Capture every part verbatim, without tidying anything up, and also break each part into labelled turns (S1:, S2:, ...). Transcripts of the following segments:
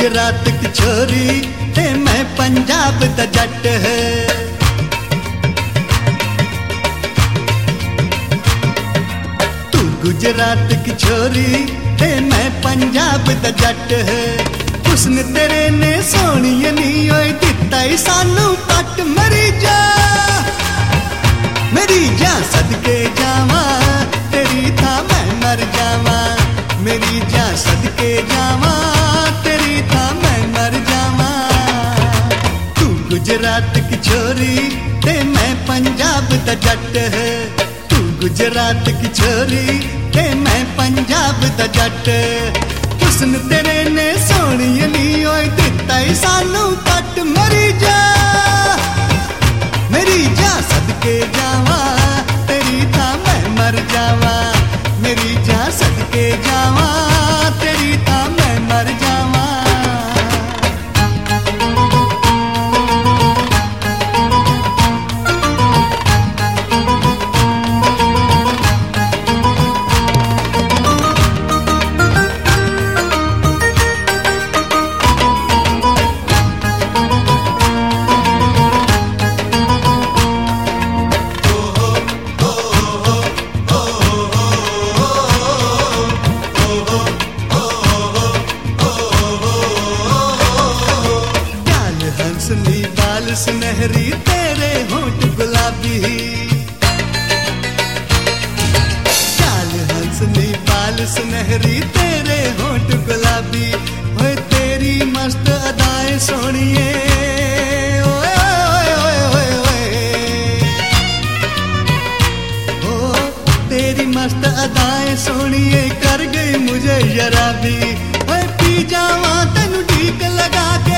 S1: गुजरात की छोरी ते मैं पंजाब दा जट है। तू गुजरात की छोरी ते मैं पंजाब दा जट है। उसने तेरे ने सोनिए नी ओए दिता ही सानू पट। मरी जा मेरी जा सदके जावा तेरी था मैं मर जावा। मेरी जा सदके जावा तेरी था मैं मर जावा। तू गुजरात की छोरी ते मैं पंजाब दा जट है। तू गुजरात की छोरी ते मैं पंजाब दा जट। उसने तेरे ने सोनिए नी ओए दिता ही सानू पट। मरी जा मेरी जा सदके जावा तेरी था मैं मर जावा। मेरी जा सदके जावा तेरी था मैं मर जावा। बाल सुनहरी तेरे होंठ गुलाबी। चाल हंसनी बाल सुनहरी तेरे होंठ गुलाबी। ओए तेरी मस्त अदाएं सोनिए ओए ओए ओए ओए ओ तेरी मस्त अदाएं सोनिए कर गई मुझे शराबी। ओए पी जावा तेनू ठीक लगा के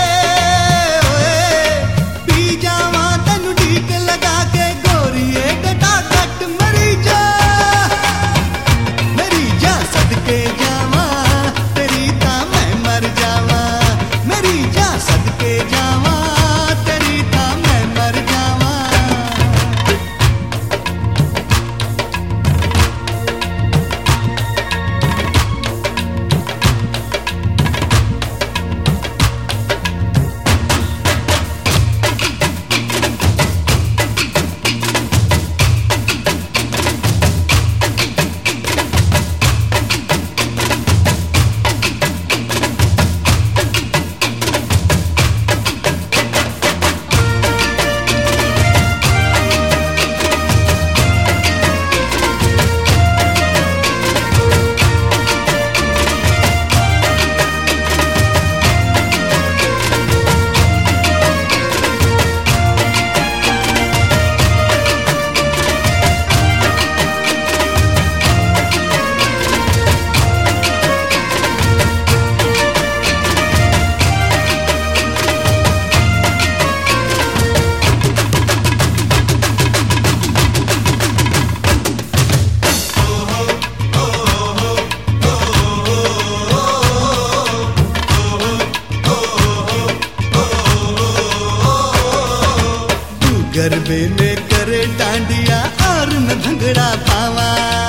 S1: गरबे में करे डांडिया और मैं भंगड़ा पावा।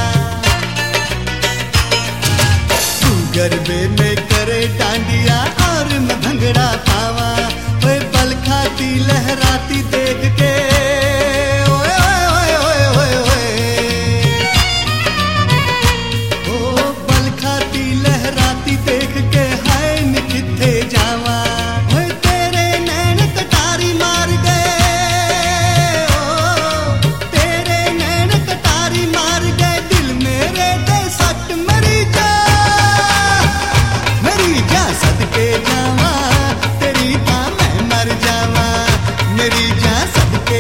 S1: तू गरबे में करे डांडिया और मैं भंगड़ा पावा। ओए बल खाती लहराती देख के ओए ओए ओए ओए ओए ओ बल खाती लहराती देख के हाय नी किथे जावा। ओए तेरे नैन कटारी मार गए सदके जावा तेरी था मैं मर जावा। मेरी जा सदके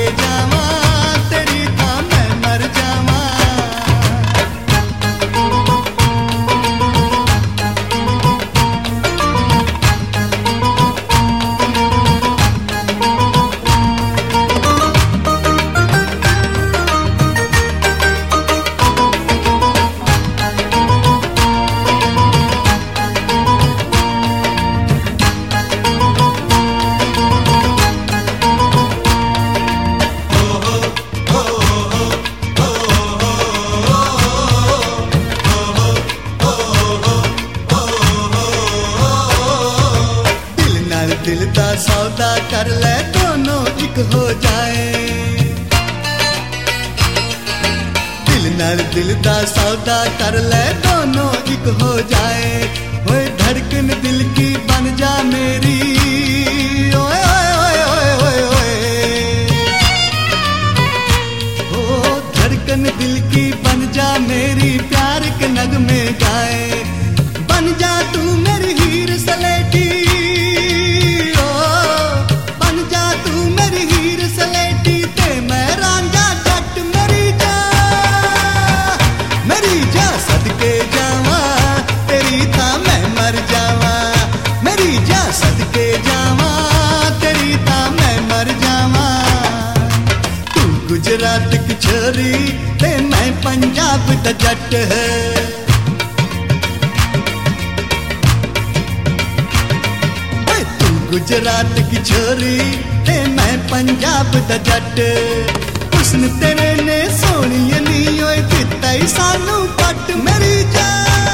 S1: सौदा कर ले दोनों एक हो जाए। दिल नाल दिल दा सौदा कर ले दोनों एक हो जाए। ओए धड़कन दिल की बन जा मेरी, ओए ओए ओए ओए ओए ओ धड़कन दिल की बन जा मेरी, प्यार के नगमे गाए। बन जा तू मेरी हीर सलेटी, ओ बन जा तू मेरी हीर सलेटी, ते मैं रांझा जट मेरी जा, मेरी जा सदके जावा तेरी था मैं मर जावा, मेरी जा सदके जावा तेरी था मैं मर जावा। तू गुजरात की छोरी ते मैं पंजाब दा जट है, तू गुजरात की छोरी ते मैं पंजाब दा जट। हुस्न तेरे ने सोहणिए नी ओए दिता ही सानू पट, मेरी जा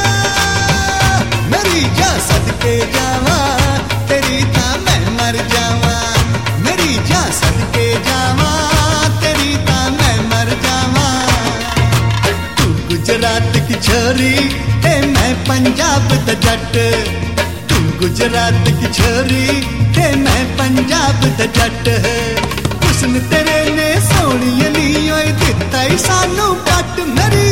S1: मेरी जा सदके जावा तेरी था मैं मर जावा, मेरी जा सदके जावा तेरी था मैं मर जावा। तू गुजरात की छोरी ते मैं पंजाब दा जट, तू गुजरात की छोरी ते मैं पंजाब दा जट। हुस्न तेरे ने सोहणिए नी ओए दिता ही सानू पट, मेरी